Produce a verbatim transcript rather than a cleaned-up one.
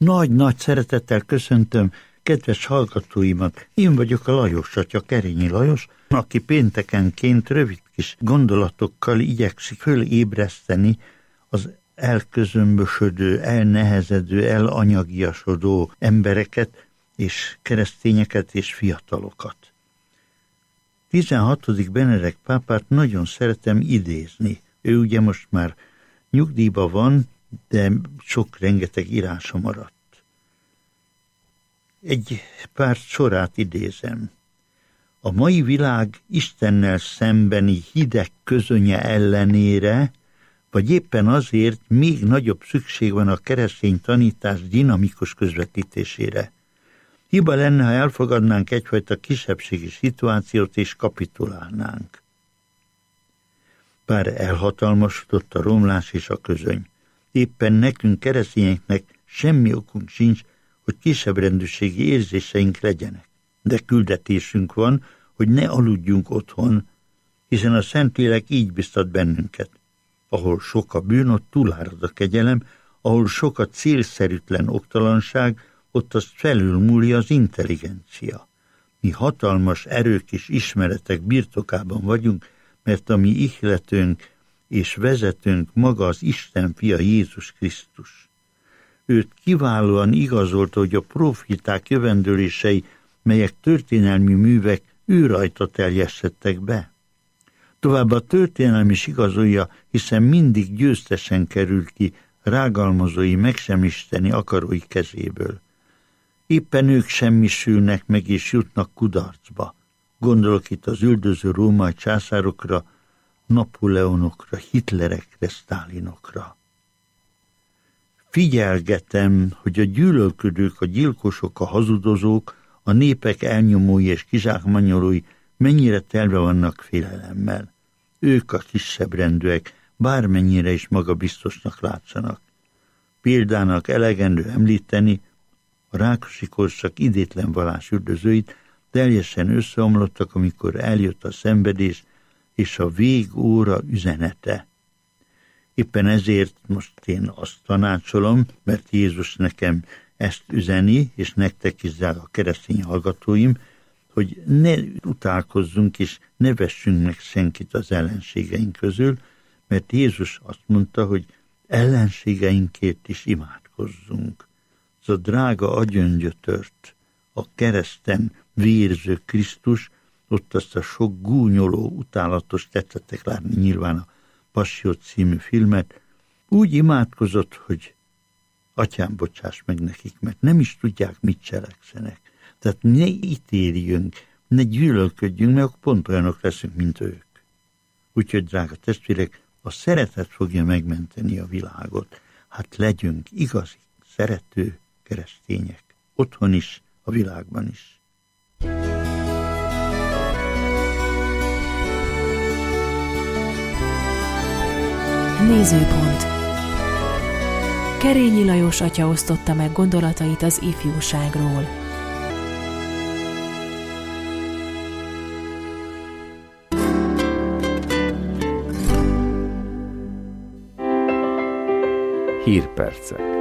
Nagy-nagy szeretettel köszöntöm kedves hallgatóimat. Én vagyok a Lajos atya, Kerényi Lajos, aki péntekenként rövid kis gondolatokkal igyekszik fölébreszteni az elközömbösödő, elnehezedő, elanyagiasodó embereket és keresztényeket és fiatalokat. tizenhatodik Benedek pápát nagyon szeretem idézni. Ő ugye most már nyugdíjban van, de sok rengeteg írása maradt. Egy pár sorát idézem. A mai világ Istennel szembeni hideg közönye ellenére, vagy éppen azért még nagyobb szükség van a keresztény tanítás dinamikus közvetítésére. Hiba lenne, ha elfogadnánk egyfajta kisebbségi szituációt és kapitulálnánk. Bár elhatalmasodott a romlás és a közöny. Éppen nekünk, keresztényeknek semmi okunk sincs, hogy kisebbrendűségi érzéseink legyenek. De küldetésünk van, hogy ne aludjunk otthon, hiszen a Szentlélek így biztat bennünket. Ahol sok a bűn, ott túlárad a kegyelem, ahol sok a célszerűtlen oktalanság, ott azt felülmúlja az intelligencia. Mi hatalmas erők és ismeretek birtokában vagyunk, mert a mi ihletőnk és vezetőnk maga az Isten fia Jézus Krisztus. Őt kiválóan igazolta, hogy a profiták jövendőlései, melyek történelmi művek, ő rajta teljesedtek be. Továbbá a történelmi is igazolja, hiszen mindig győztesen került ki rágalmazói, megsemmisíteni akarói kezéből. Éppen ők semmisülnek meg és jutnak kudarcba. Gondolok itt az üldöző római császárokra, Napóleonokra, Hitlerekre, Sztálinokra. Figyelgetem, hogy a gyűlölködők, a gyilkosok, a hazudozók, a népek elnyomói és kizsákmányolói mennyire telve vannak félelemmel. Ők a kisebbrendűek, bármennyire is magabiztosnak látszanak. Példának elegendő említeni, a Rákosi korszak idétlen vallásüldözőit teljesen összeomlottak, amikor eljött a szenvedés és a végóra üzenete. Éppen ezért most én azt tanácsolom, mert Jézus nekem ezt üzeni, és nektek is, a keresztény hallgatóim, hogy ne utálkozzunk és ne vessünk meg senkit az ellenségeink közül, mert Jézus azt mondta, hogy ellenségeinkért is imádkozzunk. Az a drága agyongyötört, a kereszten vérző Krisztus, ott azt a sok gúnyoló, utálatos, tettetek látni nyilván a Passió című filmet, úgy imádkozott, hogy Atyám, bocsáss meg nekik, mert nem is tudják, mit cselekszenek. Tehát ne ítéljünk, ne gyűlölködjünk, mert pont olyanok leszünk, mint ők. Úgyhogy, drága testvérek, a szeretet fogja megmenteni a világot. Hát legyünk igazi, szerető keresztények. Otthon is, a világban is. Nézőpont. Kerényi Lajos atya osztotta meg gondolatait az ifjúságról. Hírpercek.